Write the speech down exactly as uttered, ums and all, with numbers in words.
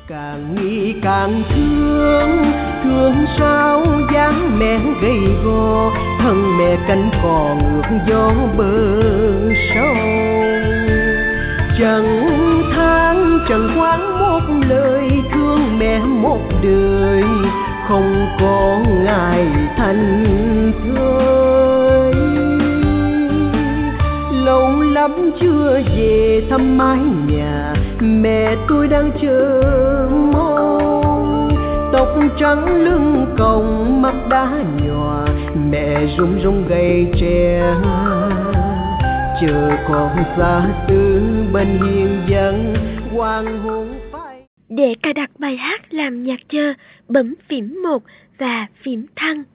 Càng nghĩ càng thương, thương sao dáng mẹ gầy gò, thân mẹ cánh cò ngược gió bờ sông. Chẳng than chẳng quán một lời, thương mẹ một đời, không có ngày thành thơi. Lâu lắm chưa về thăm mái nhà, mẹ tôi đang chờ mong. Tóc trắng lưng còng mắt đá nhòa, mẹ run run gầy tre, chờ con xa xứ bên hiên dân hoàng hôn phai. Để cài đặt bài hát làm nhạc chờ, bấm phím một và phím thăng.